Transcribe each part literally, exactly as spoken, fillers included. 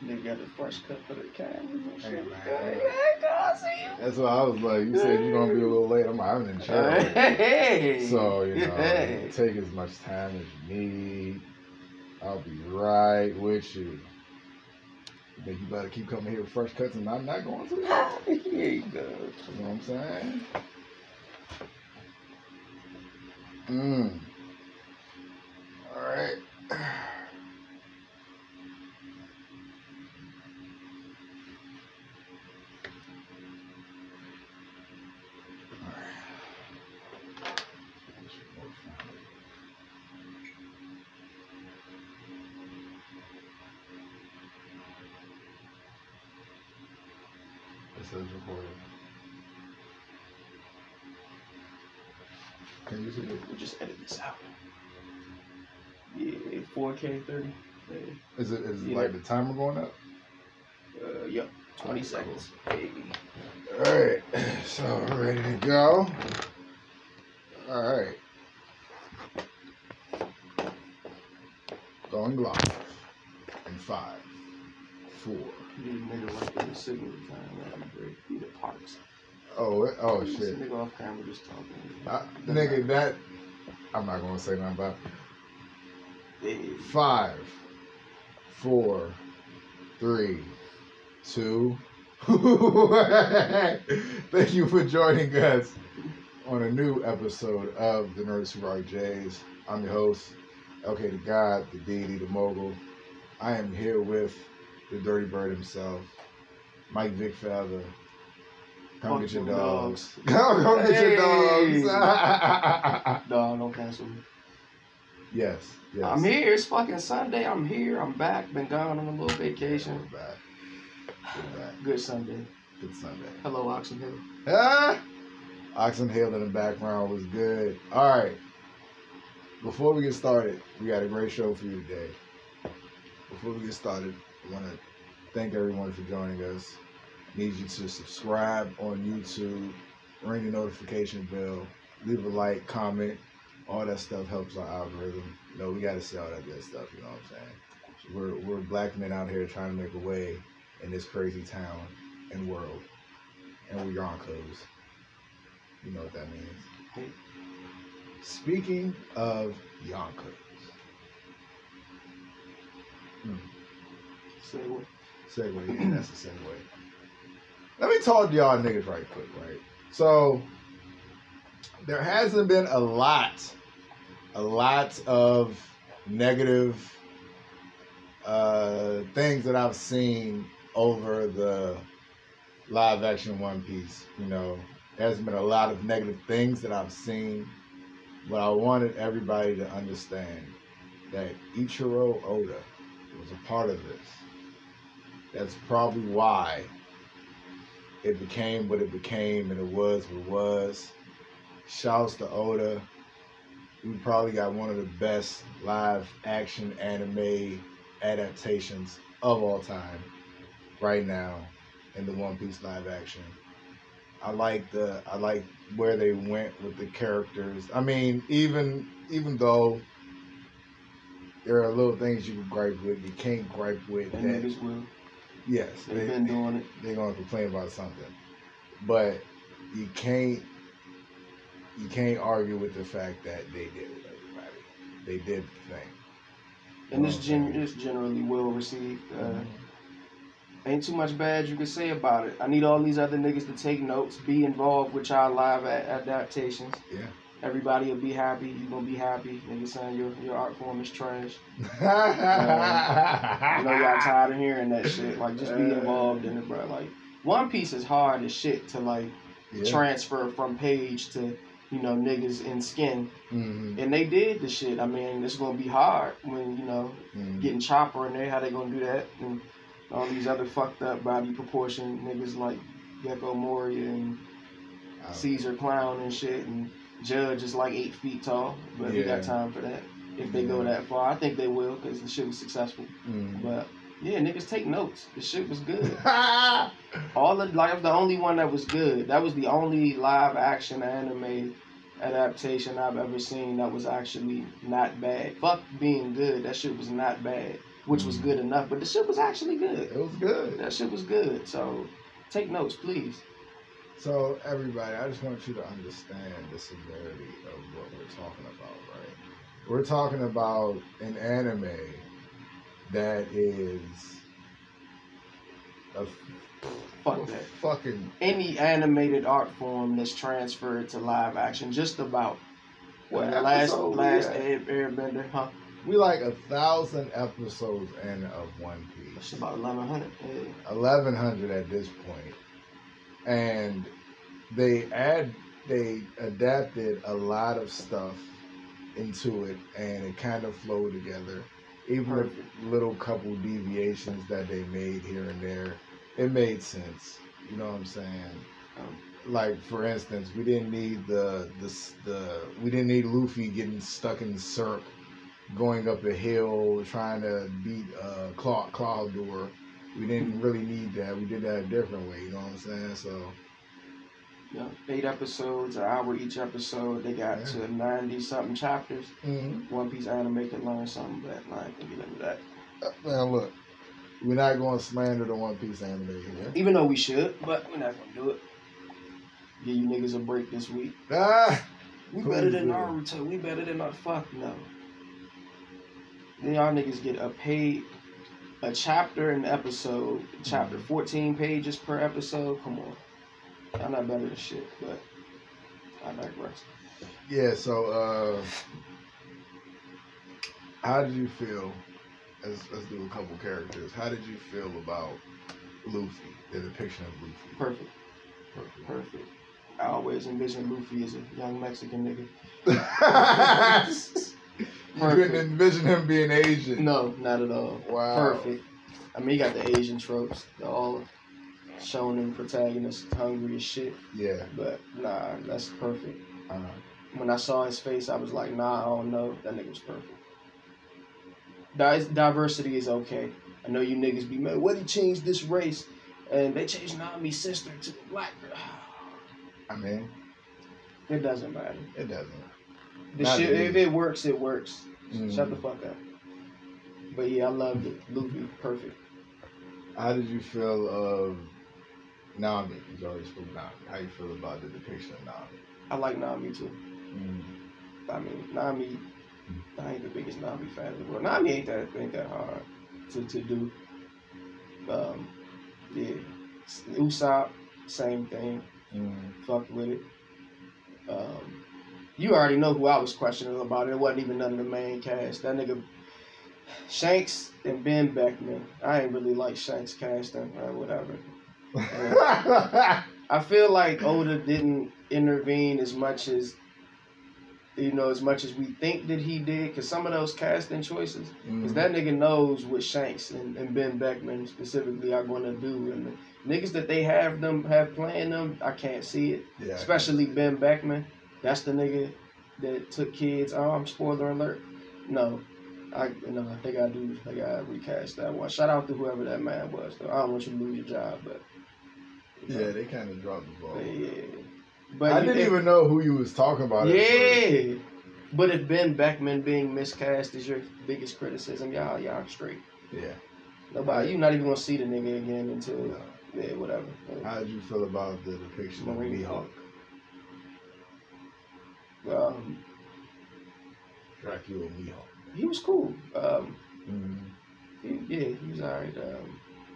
Nigga got the first cut for the cameras and shit. Hey, man. Hey, God, I see you. That's why I was like, you said you're gonna be a little late. I'm like, I'm in church. Hey. So, you know, Hey. take as much time as you need. I'll be right with you. You think you better keep coming here with fresh cuts and I'm not going to the house? Here you go. You know what I'm saying? Mmm. All right. This is recorded. Can you see it? We'll just edit this out. Yeah, four K thirty. Yeah. Is it is it Yeah. like the timer going up? Uh, yep, twenty Alright, seconds. Hey. All right, so we're ready to go. All right, going live in five, four. You need a nigga right in the signal time. That'd be great. Be the parts. Oh, it- oh This shit, nigga off camera just talking. uh, nigga, that I'm not gonna say nothing about. Hey. Five, four, three, two. Thank you for joining us on a new episode of the Nerds Who Rock Jays. I'm your host, L K the God, the deity, the mogul. I am here with the Dirty Bird himself, Mike Vick Feather. Come Fuck get your them dogs. Come, come get your Hey. dogs. Dog, don't cancel me. Yes, yes. I'm here. It's fucking Sunday. I'm here. I'm back. Been gone on a little vacation. We're back. We're back. Good Sunday. Good Sunday. Hello, Oxen Hill. Ah! Oxen Hill in the background was good. All right. Before we get started, we got a great show for you today. Before we get started, I want to thank everyone for joining us. Need you to subscribe on YouTube, ring the notification bell, leave a like, comment. All that stuff helps our algorithm. You know, we got to see all that good stuff, you know what I'm saying? We're, we're black men out here trying to make a way in this crazy town and world. And we Yonkers. You know what that means. Hey. Speaking of Yonkers. Hmm. Say what? Segue, yeah, that's a segue. Let me talk to y'all niggas right quick, right? So, there hasn't been a lot, a lot of negative uh, things that I've seen over the live action One Piece. You know, there hasn't been a lot of negative things that I've seen, but I wanted everybody to understand that Ichiro Oda was a part of this. That's probably why it became what it became and it was what it was. Shouts to Oda. We probably got one of the best live action anime adaptations of all time right now in the One Piece live action. I like the I like where they went with the characters. I mean, even even though there are little things you can gripe with, you can't gripe with And that. niggas will. Yes, They've they, been doing it. they're gonna complain about something, but you can't you can't argue with the fact that they did it. Everybody, they did the thing. And this Oh, gen okay. is generally well received. Uh, Mhm. Ain't too much bad you can say about it. I need all these other niggas to take notes, be involved with y'all live a- adaptations. Yeah. Everybody will be happy. You gonna be happy. Niggas saying your your art form is trash. You know y'all tired of hearing that shit. Like just be involved in it, bro. Like One Piece is hard as shit to like Yeah. transfer from page to you know niggas in skin, Mhm. and they did the shit. I mean, it's gonna be hard when you know Mhm. getting Chopper in there. How they gonna do that? And all these other fucked up body proportion niggas like Gecko Moria and I- Caesar Clown and shit, and Judge is like eight feet tall, but we Yeah. got time for that. If they go Yeah. that far, I think they will because the shit was successful. Mhm. But yeah, niggas take notes. The shit was good. All the like, the only one that was good. That was the only live action anime adaptation I've ever seen that was actually not bad. Fuck being good, that shit was not bad, which was good enough, but the shit was actually good. It was good. That shit was good. So take notes, please. So everybody, I just want you to understand the severity of what we're talking about, right? We're talking about an anime that is a Fuck that. fucking Any animated art form that's transferred to live action, just about. What, the last episode, last yeah. Air, Airbender, huh? We like a thousand episodes in of One That's Piece. about eleven hundred. Yeah. Eleven hundred at this point, and they add they adapted a lot of stuff into it, and it kind of flowed together. Even Perfect. the little couple deviations that they made here and there, it made sense. You know what I'm saying? Um, Like for instance, we didn't need the the the we didn't need Luffy getting stuck in syrup, going up a hill trying to beat uh, Claw Clawdor. We didn't really need that. We did that a different way. You know what I'm saying? So yeah, eight episodes, an hour each episode. They got Yeah. to ninety something chapters. mm-hmm. One Piece anime can learn something, but I ain't gonna get into that. Now look, we're not going to slander the One Piece anime here. Even though we should, but we're not gonna do it. Give you niggas a break this week. Ah, We Please better than do. Naruto. We better than our fuck no. Then y'all niggas get a paid a chapter an episode, chapter Mhm. fourteen pages per episode. Come on, y'all not better than shit. But I digress. yeah. So uh, how did you feel? Let's, let's do a couple characters. How did you feel about Luffy? The depiction of Luffy. Perfect, Perfect. perfect. I always envision Luffy as a young Mexican nigga. You couldn't envision him being Asian. No, not at all. Wow. Perfect. I mean, you got the Asian tropes, the all shonen protagonist hungry as shit. Yeah. But nah, that's perfect. Uh, When I saw his face, I was like, nah, I don't know. That nigga was perfect. Di- diversity is okay. I know you niggas be mad. What he changed this race? And they changed Nami's sister to a black girl. I mean, It doesn't matter. it doesn't. The Not shit, to me. if it works, it works. Mhm. Shut the fuck up. But yeah, I loved it. Luffy, perfect. How did you feel of Nami? You already spoke Nami. How you feel about the depiction of Nami? I like Nami too. Mm. I mean, Nami, I ain't the biggest Nami fan in the world. Nami ain't that ain't that hard to, to do. Um, yeah, Usopp, same thing. Mm. Fucked with it. Um, you already know who I was questioning about it. It wasn't even none of the main cast. That nigga Shanks and Ben Beckman. I ain't really like Shanks casting or whatever. I feel like Oda didn't intervene as much as, you know, as much as we think that he did, because some of those casting choices, because Mm. that nigga knows what Shanks and, and Ben Beckman specifically are going to do, and the niggas that they have them have playing them, I can't see it. Yeah. Especially Ben Beckman. That's the nigga that took kids. Oh, I'm spoiler alert. No, I you know they gotta do they gotta recast that one. Shout out to whoever that man was though. I don't want you to lose your job, but you know, Yeah, they kind of dropped the ball. yeah. But I you- didn't if- even know who you was talking about. at first. Yeah. But if Ben Beckman being miscast is your biggest criticism, y'all y'all straight. Yeah. Nobody, you not even gonna see the nigga again until No. yeah, whatever. How did you feel about the depiction of Marine Mihawk? Um, Dracula Mihawk. he was cool. Um, Mm. he, yeah, he was alright. Um,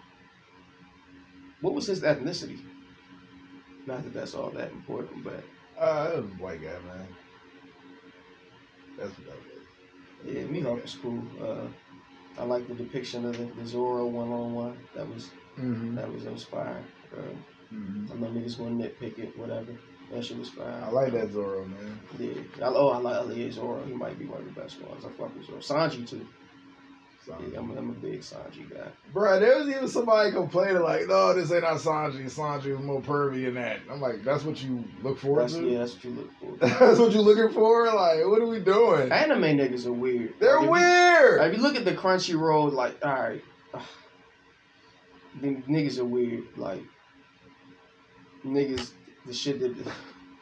what was his ethnicity? Not that that's all that important, but Uh, that was a white guy, man. That's what that was. yeah, Mihawk was cool. Uh, I like the depiction of the, the Zoro one on one. That was Mm-hmm. that was that was fire. Um, Mm-hmm. I know niggas gonna nitpick it, whatever. That shit was fire. I like that Zoro, man. Yeah. I, oh, I like yeah, Zoro. He might be one of the best ones. I fuck with Zoro. Sanji too. Sanji. Yeah, I'm, I'm a big Sanji guy. Bro, there was even somebody complaining like, "No, this ain't not Sanji. Sanji is more pervy than that." I'm like, "That's what you look forward That's, to? yeah, that's what you look for. That's what you looking for? Like, what are we doing? Anime niggas are weird. They're Like, if you- weird." Like, if you look at the Crunchyroll, like, all right, ugh, the niggas are weird. Like, niggas, the shit that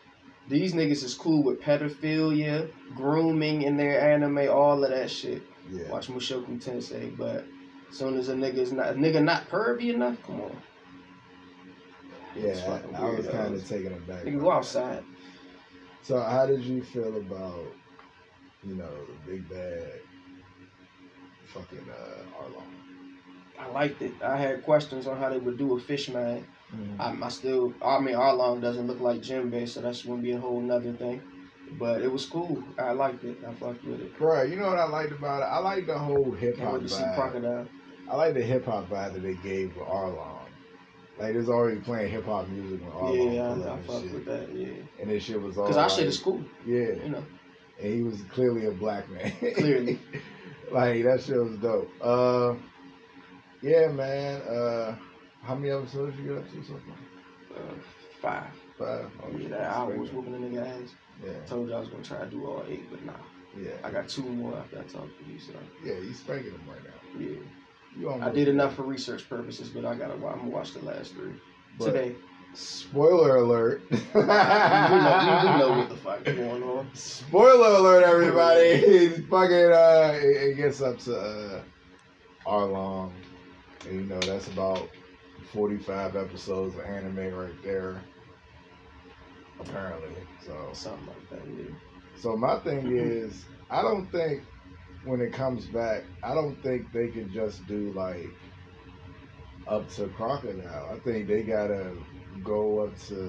These niggas is cool with pedophilia, grooming in their anime, all of that shit. Yeah. Watch Mushoku Tensei, but as soon as a nigga is not a nigga not pervy enough, come on. It's Yeah, fucking I was weirdos. kind of taken aback. Nigga, by go that. outside. So, how did you feel about, you know, the big bad fucking uh, Arlong? I liked it. I had questions on how they would do a fish man. Mm-hmm. I, I still, I mean, Arlong doesn't look like Jinbei, so that's gonna be a whole nother thing. But it was cool. I liked it. I fucked with it. Right, you know what I liked about it? I like the whole hip Can't hop wait to see vibe. Crocodile. I like the hip hop vibe that they gave with Arlong. Like, there's already playing hip hop music when Arlong Yeah, pulled I, up I and fuck shit. with that. Yeah, And this shit was all because our like, shit is cool. Yeah, You know, and he was clearly a black man. clearly. Like, that shit was dope. Uh, yeah, man. Uh, how many episodes you get up to so far? Uh, five. Five. Oh, Yeah, shit, that that's hour great. was whooping a nigga ass. Yeah, Told you I was gonna try to do all eight, but nah. yeah. I got two more after I talked to you, so Yeah, you spanking them right now. yeah. You I almost did there. enough for research purposes, but I gotta. I'm gonna watch the last three But today. Spoiler alert. we, know, we, we know what the fuck is going on. Spoiler alert, everybody. He's fucking, uh, it, it gets up to, uh, Arlong. And, you know, that's about forty-five episodes of anime right there. Apparently. So, Something like that. Yeah. so my thing is, I don't think when it comes back, I don't think they can just do, like, up to Crocodile. I think they gotta go up to,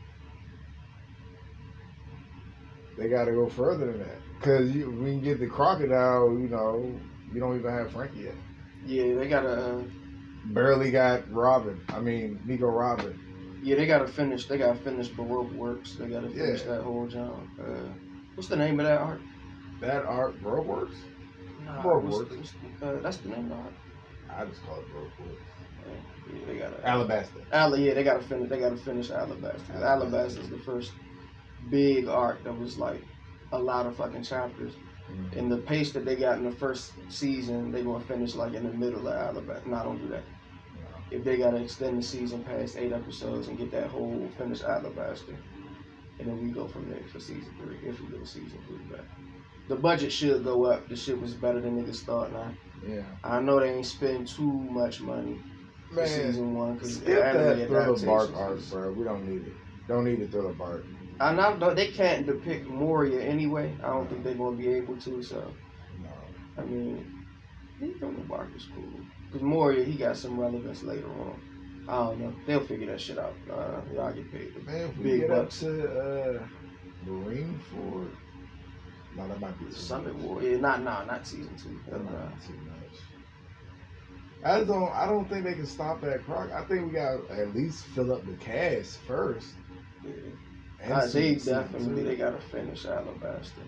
they gotta go further than that. Cause you, we can get the Crocodile, you know, you don't even have Frankie yet. Yeah, they gotta. Uh, Barely got Robin. I mean, Nico Robin. yeah, they gotta finish. They gotta finish Baroque Works. They gotta finish Yeah. that whole job. Uh, what's the name of that art? That art, Bro Works? Nah, Baroque what's- Works. what's the- uh, that's the name of the art. I just call it Bro Works. Yeah, they gotta. Alabaster. Ala, yeah, they gotta finish. They gotta finish Alabaster. Alabaster. Alabaster is the first big arc that was like a lot of fucking chapters. Mm-hmm. And the pace that they got in the first season, they gonna finish like in the middle of Alabaster. No, don't do that. If they gotta extend the season past eight episodes and get that whole finished Alabaster, and then we go from there for season three. If we go to season three, but the budget should go up. The shit was better than niggas thought. Now Yeah. I know they ain't spend too much money for Man, season one because skip that Thriller Bark adaptations art, is- bro. We don't need it. Don't need a Thriller Bark. I know they can't depict Moria anyway. I don't think they're gonna be able to. So No. I mean, Thriller Bark is cool because Moria he got some relevance later on. I don't know. They'll figure that shit out. Uh, y'all get paid. Man, if we Big get bucks. up to uh, Marineford, no, that might be too Summit much. War. Yeah, not nah, not season two. That Nah. might be too much. I just don't. I don't think they can stop at Croc. I think we got to at least fill up the cast first. Yeah. And Uh, they season definitely two. they gotta finish Alabaster.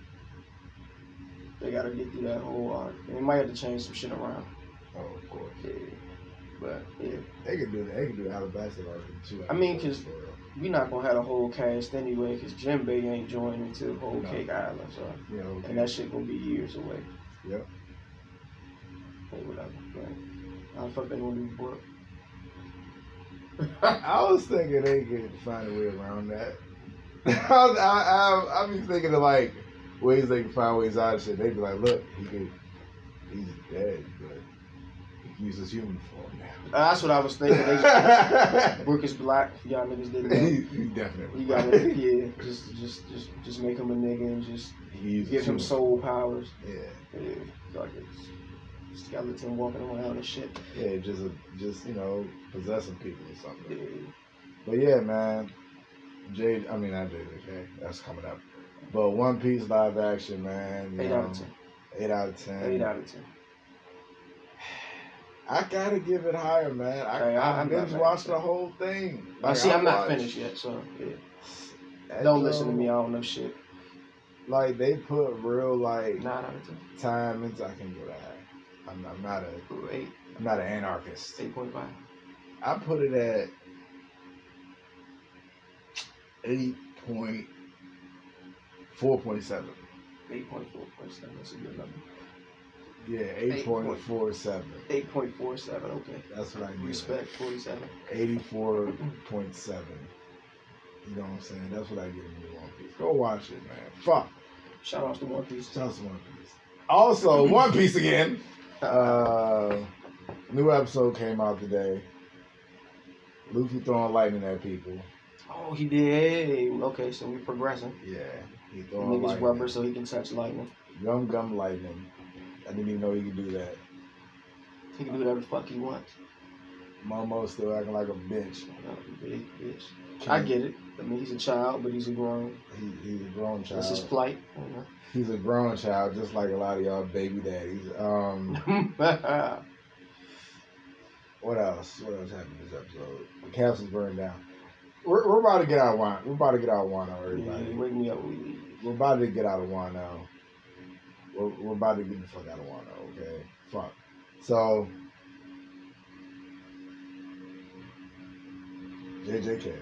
They gotta get through that whole arc. They might have to change some shit around. Oh, of course. Yeah. But yeah, They could do. They could do Alabaster arc in two. I mean, episodes 'cause- for real. we not gonna have a whole cast anyway, cause Jinbei ain't joining until Whole No. Cake Island, so You know, and that shit gonna be years away. Yep. Or whatever. But how the fuck they gonna do Brooke? I was thinking they could find a way around that. I, was- I, I, I be thinking of like ways they can find ways out of shit. They'd be like, look, he could, he's dead, but he can use his human form now. Uh, that's what I was thinking. They, Brooke is black. Y'all niggas didn't know. he, he definitely. You gotta, yeah, just, just, just, just make him a nigga and just He uses give him human soul powers. Yeah, Yeah, like a skeleton walking around and shit. yeah, just, a, just you know, possessing people or something. Yeah. But yeah, man, J. I mean, not J J K. That's coming up. But One Piece live action, man. you Eight know, out of ten. Eight out of ten. Eight out of ten. I gotta give it higher, man. I, Okay, I- I I'm binge not watched mad. the whole thing. I Like, see, I I'm not watched- finished yet, so yeah. that Don't listen to show, me. I don't know shit. Like they put real like Nine out of ten. time into. I can go that high. I'm, I'm not a. Ooh, Eight. I'm not an anarchist. Eight point five. I put it at eight point four point seven. Eight point four point seven. That's a good number. Yeah, eight point four seven. Eight point four seven. Okay. That's what I give. Respect. Forty-seven. Eighty-four point seven. You know what I'm saying? That's what I get in One Piece. Go watch it, man. Fuck. Shout out to One Piece. Shout out to One Piece. Also, One Piece again. Uh, new episode came out today. Luffy throwing lightning at people. Oh, he did. Hey, okay, so we progressing. Yeah, he The throwing nigga's lightning. rubber so he can touch lightning. Gum gum lightning. I didn't even know he could do that. He can do whatever the fuck he wants. Momo still acting like a bitch. Oh, big bitch. I get it. I mean, he's a child, but he's a grown. He, he's a grown child. That's his plight. You know? He's a grown child, just like a lot of y'all baby daddies. Um, what else? What else happened this episode? The castle's burned down. We're, we're about to get out of Wano. We're about to get out of Wano, everybody. Yeah, wake me up when we leave. We're about to get out of Wano. We're, we're about to get the fuck out of Wano, okay? Fuck. So, J J K.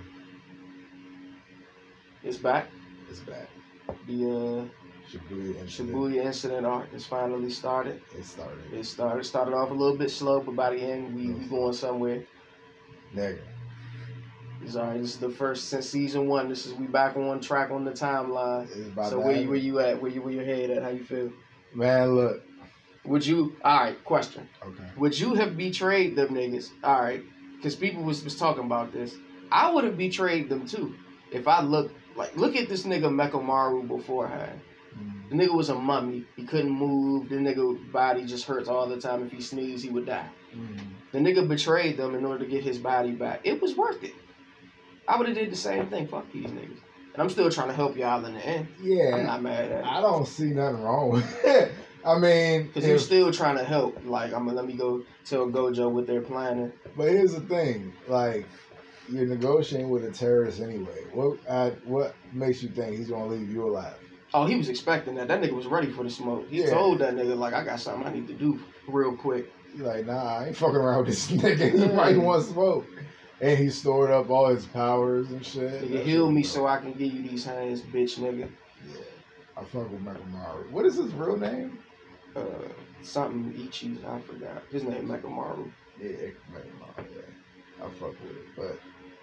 It's back. It's back. The uh, Shibuya incident. Shibuya incident arc has finally started. It started. It started started off a little bit slow, but by the end, we, we going somewhere. Nigga. It's all right. This is the first since season one. This is we back on track on the timeline. It's about So to where you, happen. where you at? Where you where your head at? How you feel? Man, look. Would you? All right. Question. Okay. Would you have betrayed them niggas? All right. Because people was was talking about this. I would have betrayed them too if I looked like look at this nigga Mekamaru beforehand. The nigga was a mummy. He couldn't move. The nigga body just hurts all the time. If he sneezed, he would die. Mm-hmm. The nigga betrayed them in order to get his body back. It was worth it. I would have did the same thing. Fuck these niggas. And I'm still trying to help y'all in the end. Yeah. I'm not mad at it. I don't see nothing wrong with it. I mean, Because you're if- still trying to help. Like, I'm gonna let me go tell Gojo what they're planning. but here's the thing, like, you're negotiating with a terrorist anyway. What uh, what makes you think he's gonna leave you alive? Oh, he was expecting that. That nigga was ready for the smoke. He Yeah. told that nigga, like, I got something I need to do real quick. You're like, nah, I ain't fucking around with this nigga. He Yeah. might want smoke. And he stored up all his powers and shit. Nigga, That heal shit me was so I can give you these hands, bitch, nigga. Yeah. I fuck with Mekamaru. What is his real name? Uh, something Ichi, I forgot. His name Mekamaru. Yeah, Mekamaru, yeah. I fuck with it. But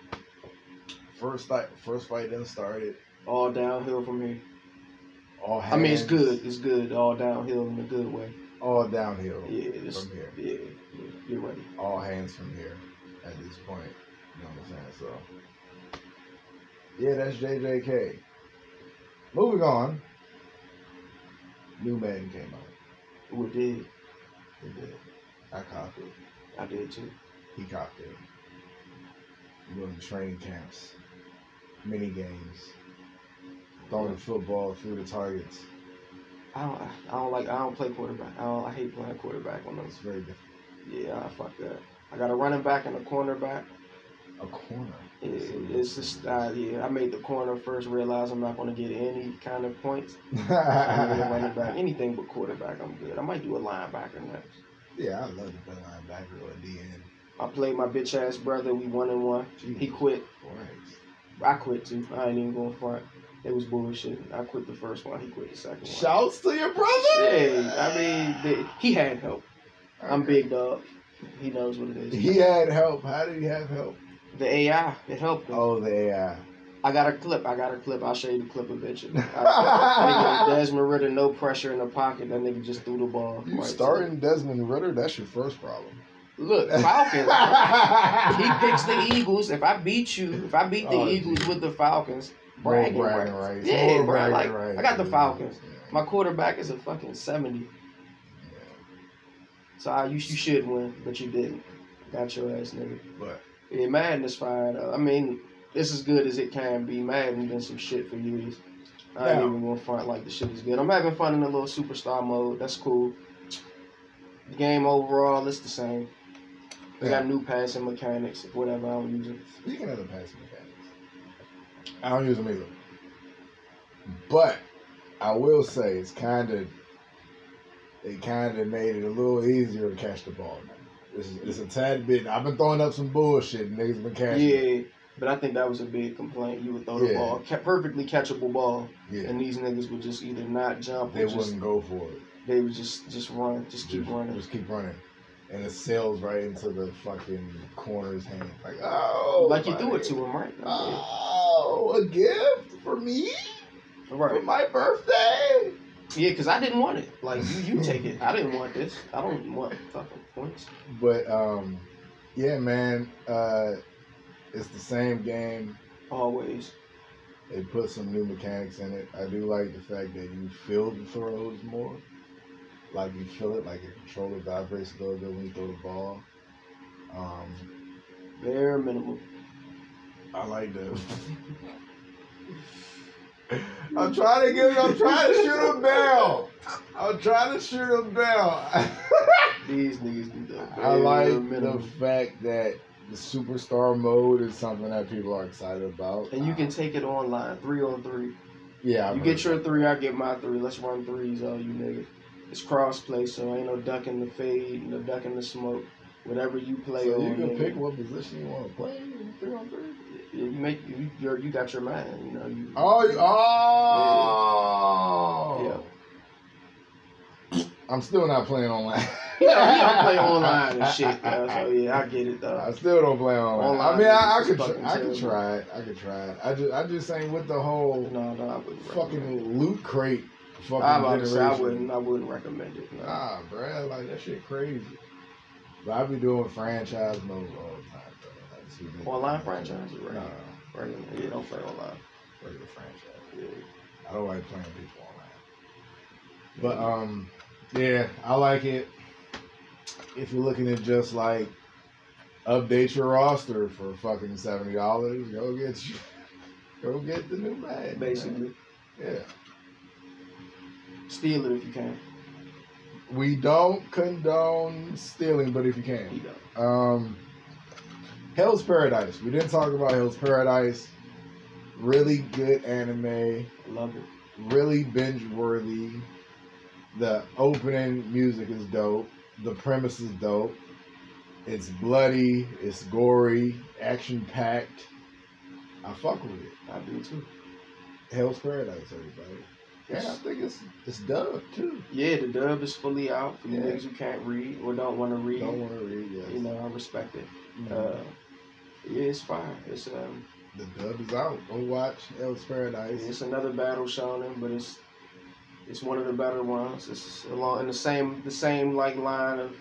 first fight, first fight done started. All downhill from here. All hands, I mean, it's good. It's good. All downhill in a good way. All downhill Yeah, it's, from here. yeah, yeah, you're ready. All hands from here at this point. You know what I'm saying? So, yeah, that's J J K. Moving on. New Madden came out. We did. It did. I copped it. I did too. He copped it. Doing training camps, mini games, throwing the football through the targets. I don't. I don't like. I don't play quarterback. I don't. I hate playing quarterback on It's those. very different. Yeah, I fuck that. I got a running back and a cornerback. A corner. Yeah, it's just. Uh, yeah, I made the corner first. Realized I'm not going to get any kind of points. I made a running back. Anything but quarterback, I'm good. I might do a linebacker next. Yeah, I love to play linebacker or D N. I played my bitch ass brother. We one and one. He quit. Christ. I quit too. I ain't even going front. It was bullshit. I quit the first one. He quit the second one. Shouts to your brother. Yeah, I mean, the, he had help. I'm Okay. big dog. He knows what it is. He had help. How did he have help? The A I, it helped him. Oh, the A I. I got a clip. I got a clip. I'll show you the clip eventually. I, nigga, Desmond Ritter, no pressure in the pocket. That nigga just threw the ball. You right to starting Desmond Ritter? That's your first problem. the- Look, Falcons. He picks the Eagles. If I beat you, if I beat the Oh, Eagles geez. with the Falcons, More bragging, bragging rights. rights. Yeah, More bro. bragging Like, rights. I got the Falcons. Yeah. My quarterback is a fucking seventy. Yeah. So I, you, you should win, but you didn't. Got your ass, nigga. But Yeah, Madden is fine. Uh, I mean, it's as good as it can be. Madden been some shit for years. I ain't Yeah. even gonna front like the shit is good. I'm having fun in the little superstar mode. That's cool. The game overall, it's the same. They Yeah. got new passing mechanics, whatever. I don't use it. speaking of the passing mechanics, I don't use them either. But I will say it's kind of it kind of made it a little easier to catch the ball now. It's, it's a tad bit. I've been throwing up some bullshit, and niggas been catching. it. Yeah, but I think that was a big complaint. You would throw the Yeah. ball, ca- perfectly catchable ball, Yeah, and these niggas would just either not jump they or just wouldn't go for it. they would just just run, just keep just, running. Just keep running. And it sails right into the fucking corner's hand. Like, oh. Like you my threw it to him, right? Oh. oh, a gift for me for Right. my birthday. Yeah, because I didn't want it. Like, you, you take it. I didn't want this. I don't want fucking points. But um, yeah, man, uh, it's the same game. Always. They put some new mechanics in it. I do like the fact that you feel the throws more. Like you feel it, like your controller vibrates a little bit when you throw the ball. Um, Bare minimum. I like the. I'm trying to give. I'm trying to shoot a bell. I'm trying to shoot a bell. These niggas do that. I like minimum. the fact that the superstar mode is something that people are excited about. And you can take it online, three on three. Yeah, You I've get heard your three, I get my three. Let's run threes, all you niggas. It's cross play, so ain't no ducking the fade, no ducking the smoke. Whatever you play so on, you can nigga. pick what position you want to play in three on three. Yeah, you make you you're, you got your man, you know. You, Oh, you, oh. Yeah. I'm still not playing online. You know, you don't play online and shit, though, so yeah, I get it though. I still don't play online. Online I mean, I, I is could, fucking tr- I could terrible. try it. I could try it. I just, I just ain't with the whole No, no, I wouldn't. recommend it. fucking loot crate. Fucking I'm about to say I generation. wouldn't. I wouldn't recommend it. No. Nah, bruh, like that shit crazy. But I be doing franchise mode all the time, bro. Like, see that- Online franchise or Nah, regular? Regular. Yeah, don't play online. regular franchise. Yeah. I don't like playing people online. But um, yeah, I like it. If you're looking at just like update your roster for fucking seventy dollars, go get you, go get the new bag. Basically, man. Yeah. steal it if you can. We don't condone stealing, but if you can. You don't. Um, Hell's Paradise. We didn't talk about Hell's Paradise. Really good anime. Love it. Really binge worthy. The opening music is dope. The premise is dope. It's bloody. It's gory. Action packed. I fuck with it. I do too. Hell's Paradise, everybody. Yeah, I think it's it's dubbed too. Yeah, the dub is fully out for you Yeah. niggas who can't read or don't want to read. Don't want to read. Yes. You know, I respect it. Mhm. Uh, yeah, it's fire. It's um, The dub is out. Go watch Hell's Paradise. it's another battle shonen, but it's it's one of the better ones. It's along in the same the same like line of.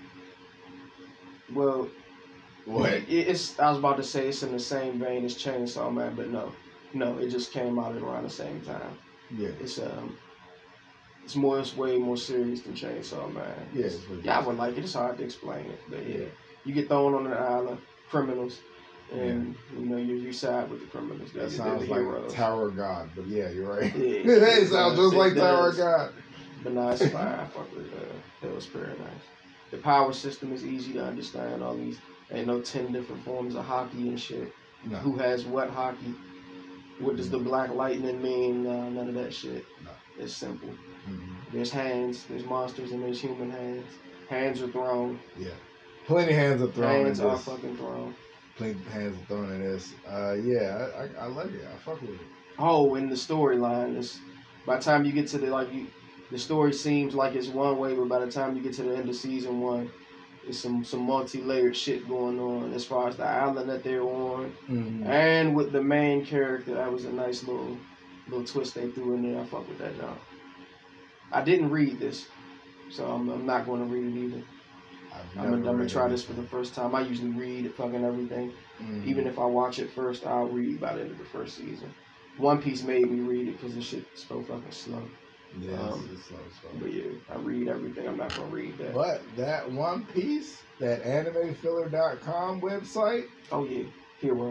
Well, What? it, it's I was about to say it's in the same vein as Chainsaw Man, but no, no, it just came out at around the same time. Yeah. It's um, it's more, it's way more serious than Chainsaw Man. Yeah. It's pretty Yeah, I would like it. It's hard to explain it, but yeah, Yeah. you get thrown on an island, criminals, and you know you you side with the criminals. They're, That they're sounds the like heroes. Tower of God, but yeah, you're right. Yeah. It sounds just It like Tower of does. God. But nah, it's fire. I fuck with uh, Hell's Paradise. The power system is easy to understand. All these ain't no ten different forms of hockey and shit. No. Who has what hockey? What does the black lightning mean? No, none of that shit. No. It's simple. Mhm. There's hands, there's monsters, and there's human hands. Hands are thrown. Yeah. Plenty hands are thrown Hands in are this. fucking thrown. Plenty hands are thrown in this. Uh, yeah, I, I, I like it. I fuck with it. Oh, and the storyline is, by the time you get to the like you, the story seems like it's one way, but by the time you get to the end of season one, it's some some multi-layered shit going on as far as the island that they're on, Mm-hmm. and with the main character. That was a nice little little twist they threw in there. I fuck with that now. I didn't read this, so I'm, I'm not going to read it either. I'm gonna, I'm gonna try this for the first time. I usually read fucking everything. Mm-hmm. Even if I watch it first, I'll read by the end of the first season. One Piece made me read it because the shit's so fucking slow. Yeah, it's, um, it's slow, slow. But yeah, I read everything. I'm not gonna read that. But that One Piece, that anime filler dot com website, Oh yeah, hero.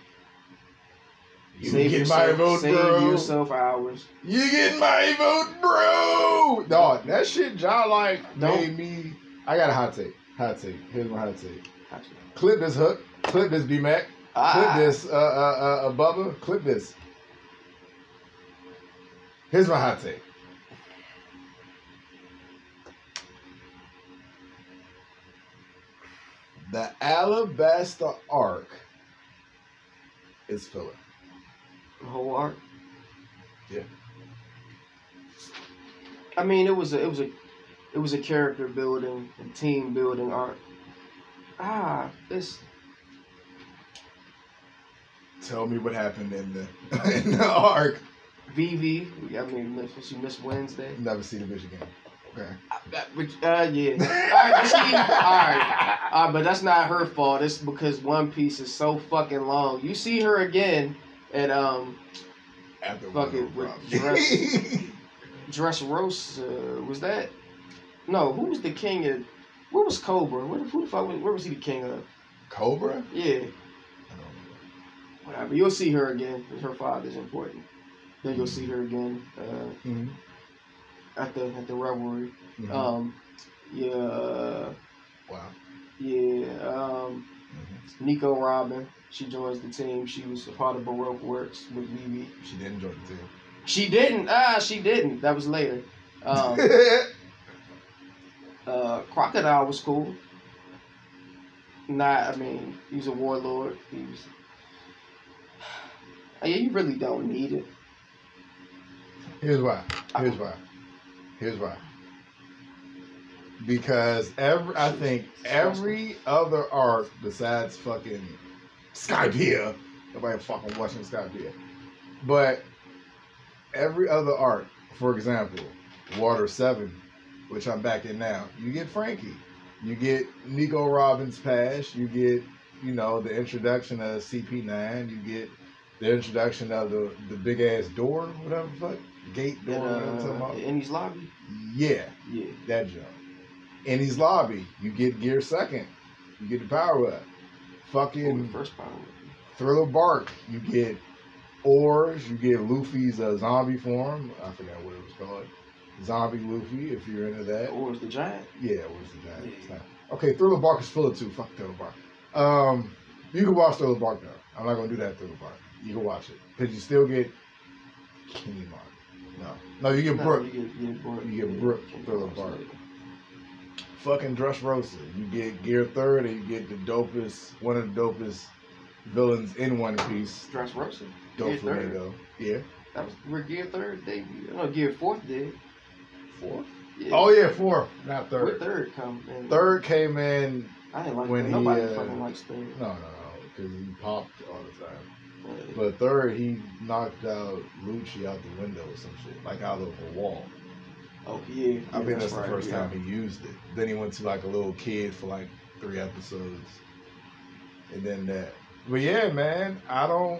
you Save get yourself, my vote, save bro. yourself hours. You get my vote, bro. Dog, that shit, John, like, Don't- made me. I got a hot take. Hot take. Here's my hot take. Gotcha. Clip this hook. Clip this B-Mac. Clip Ah, this, uh, uh, uh, Bubba. Clip this. Here's my hot take. The Alabasta arc is filler. the whole arc. Yeah. I mean, it was a, it was a, it was a character building, and team building arc. Ah, it's Tell me what happened in the in the arc. Vivi, I mean, she missed Wednesday. Never see the bitch again. Okay. Uh, which, uh, yeah. All right, she, all right. Uh, but that's not her fault. It's because One Piece is so fucking long. You see her again at um, After fucking with Dress Dressrosa. Uh, was that? No, who was the king of? Where was Cobra? Where, who the fuck? Was, where was he the king of? Cobra? Yeah. Whatever. You'll see her again because her father's important. Then you'll see her again uh, mm-hmm. at the at the revelry. Mm-hmm. Um, yeah. Uh, wow. Yeah. Um, mm-hmm. Nico Robin. She joins the team. She was a part of Baroque Works with Vivi. She didn't join the team. She didn't. Ah, she didn't. That was later. Um, uh, Crocodile was cool. Not. I mean, he was a warlord. He was. Yeah, you really don't need it. Here's why. Here's why. Here's why. Because every, I think every other arc besides fucking Skypiea, nobody fucking watching Skypiea, but every other arc, for example, Water Seven, which I'm back in now, you get Frankie, you get Nico Robin's past, you get, you know, the introduction of C P nine, you get the introduction of the, the big ass door, whatever the fuck, gate door, uh, whatever I'm talking about. Ennie's Lobby? Yeah, yeah, that jump. Ennie's Lobby, you get Gear Second, you get the power up. Fucking oh, first power up. Thriller Bark, you get Oars, you get Luffy's uh, zombie form. I forgot what it was called. Zombie Luffy, if you're into that. Oars the Giant? Yeah, Oars the Giant. Yeah. Okay, Thriller Bark is full of two. Fuck Thriller Bark. Um, you can watch Thriller Bark though. I'm not gonna do that Thriller Bark. You can watch it because you still get Kinemon. No, no, you get no, Brook. You get, you get Brook. You get Brook from Thriller Bark. Fucking Dressrosa. You get Gear Third, and you get the dopest, one of the dopest villains in One Piece. Dressrosa. Dope Flamingo. Yeah. That was where Gear Third debut. No, Gear Fourth did. Fourth? Yeah. Oh yeah, fourth, not third. Where Third come in? Third came in. I didn't like when that. Nobody he, uh, fucking likes Third. No, no, no, because he popped all the time. Yeah. But third, he knocked out Lucci out the window or some shit, like out of a wall. Oh yeah. I yeah, think that's, right, the first yeah. time he used it. Then he went to like a little kid for like three episodes, and then that. But yeah, man, I don't.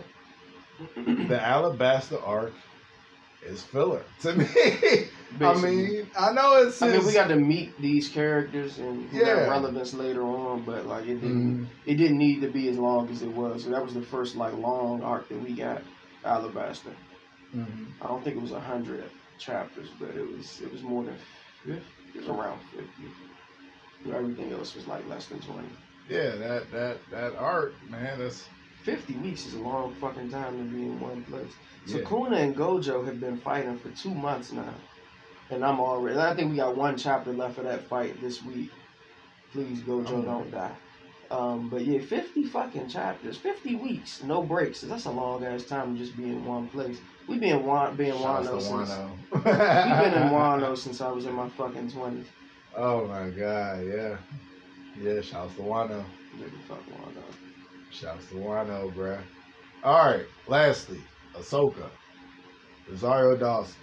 The Alabasta arc is filler to me. I mean, I know it's. I mean, his, we got to meet these characters and who Yeah. got relevance later on, but like it didn't. Mhm. It didn't need to be as long as it was. So that was the first like long arc that we got. Alabasta. Mhm. I don't think it was a hundred chapters, but it was. It was more than fifty. It was around fifty. Everything else was like less than twenty. Yeah, that that that arc, man. That's Fifty weeks is a long fucking time to be in one place. Yeah. Sukuna and Gojo have been fighting for two months now, and I'm already. I think we got one chapter left of that fight this week. Please, Gojo, Oh. don't die. Um, but yeah, fifty fucking chapters, fifty weeks, no breaks. That's a long ass time to just be in one place. We been Wan, being Shouts Wano to since. Wano. We've been in Wano since I was in my fucking twenties. Oh my god, yeah, yeah. Shouts to Wano. Nigga, fuck Wano. Shouts to Wano, bruh. All right. Lastly, Ahsoka, Rosario Dawson,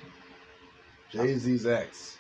Jay Z's ex.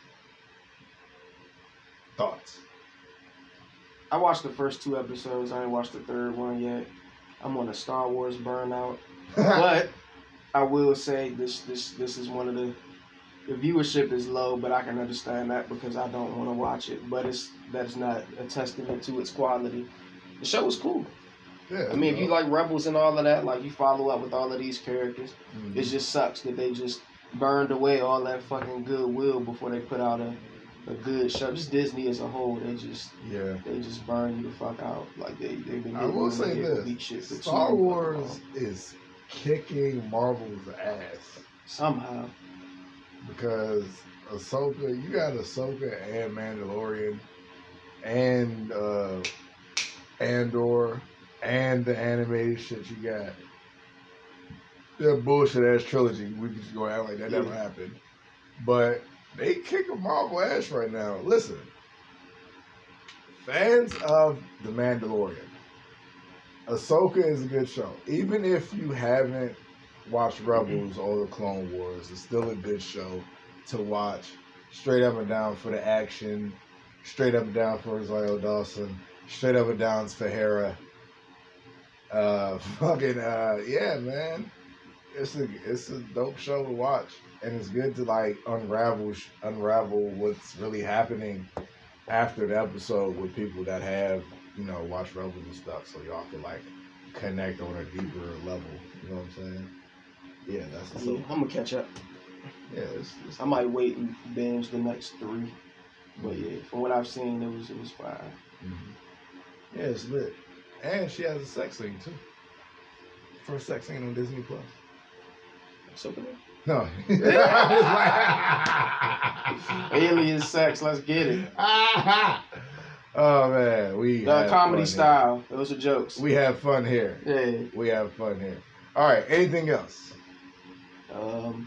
Thoughts? I watched the first two episodes. I ain't watched the third one yet. I'm on a Star Wars burnout. But I will say this this this is one of the the viewership is low, but I can understand that because I don't want to watch it. But it's that's not a testament to its quality. The show was cool. Yeah. I mean, if you like Rebels and all of that, like you follow up with all of these characters, Mhm. it just sucks that they just burned away all that fucking goodwill before they put out a, a good show. Just Disney as a whole, they just yeah. they just burn you the fuck out. Like they they've been. I will getting say away with this: weak shit for Star too Wars long. is kicking Marvel's ass Somehow. because Ahsoka, you got Ahsoka and Mandalorian, and uh, Andor, and the animated shit you got. That bullshit ass trilogy. We can just go out like that Yeah. never happened. But they kicking Marvel ass right now. Listen, fans of The Mandalorian, Ahsoka is a good show. Even if you haven't watched Rebels or the Clone Wars, it's still a good show to watch. Straight up and down for the action. Straight up and down for Rosario Dawson. Straight up and down for Hera. Uh, fucking, uh, yeah, man. It's a, it's a dope show to watch. And it's good to, like, unravel, unravel what's really happening after the episode with people that have, you know, watched Rebels and stuff. So y'all can, like, connect on a deeper level. You know what I'm saying? Yeah, that's the Yeah, I'm gonna catch up. Yeah, it's, it's I might wait and binge the next three. But yeah, from what I've seen, it was it was fine. Mm-hmm. Yeah, it's lit. And she has a sex scene too. First sex scene on Disney Plus. So good. No. Alien sex, let's get it. Oh man, we The have comedy fun style. Those are jokes. Here. We have fun here. Yeah. We have fun here. All right. Anything else? Um.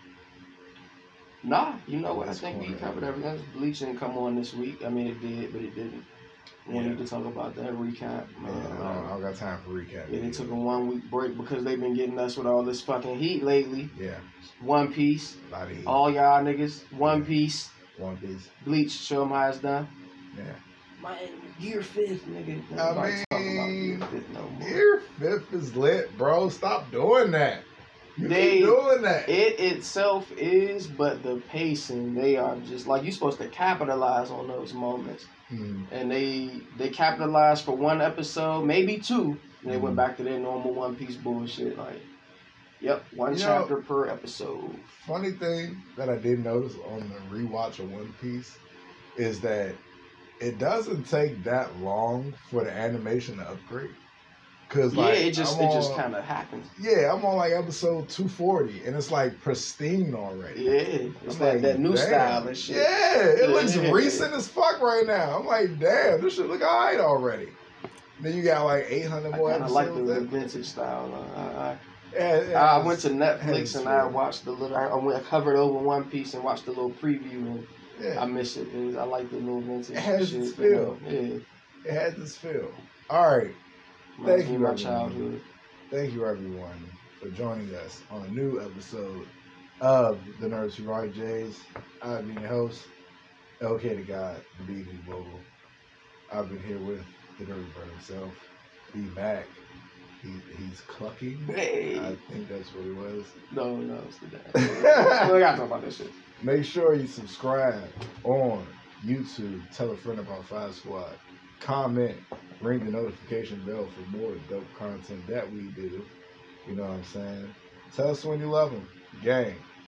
Nah, you know what? I That's think we cool, covered man. everything. Bleach didn't come on this week. I mean, it did, but it didn't. We Yeah. need to talk about that recap, man. Man, I, don't, I don't got time for recap. Yeah, they took a one week break because they've been getting us with all this fucking heat lately. Yeah, One Piece, a lot of heat. all y'all niggas. One Piece, One Piece. Bleach, show them how it's done. Yeah. My Gear Fifth, nigga. I Nobody talking about mean, Gear Fifth no more. Gear Fifth is lit, bro. Stop doing that. You They- keep doing that. It itself is, but the pacing, they are just like you're supposed to capitalize on those moments, Hmm. and they they capitalized for one episode, maybe two. And they Mhm. went back to their normal One Piece bullshit. Like, yep, one You know- chapter per episode. Funny thing that I did notice on the rewatch of One Piece is that it doesn't take that long for the animation to upgrade. Cause Yeah, like, it just I'm it just on- kind of happens. yeah, I'm on like episode two forty and it's like pristine already. Yeah, it's I'm that, like, that new damn. style and shit. Yeah, it looks Yeah. recent as fuck right now. I'm like, damn, this shit look alright already. Then you got like eight hundred I more kind of episodes. like the, the in. vintage style. Uh, I, Yeah, it I, I has- went to Netflix has and I feel. watched the little. I, I went I covered over One Piece and watched the little preview and yeah, I miss it. It was, I like the little vintage It has shit. its You know? Yeah, it had this feel. All right. reminds Thank me you, of my everyone. childhood. Thank you, everyone, for joining us on a new episode of the Nerds Who Write Jays. I've been your host, L K the God, the B D Vogel. I've been here with the Dirty Bird himself, B Mac. He, he's clucking. Hey. I think that's what it was. No, no, it's the dad. We gotta talk about that shit. Make sure you subscribe on YouTube. Tell a friend about Five Squad. Comment. Ring the notification bell for more dope content that we do. You know what I'm saying? Tell us when you love them. Gang.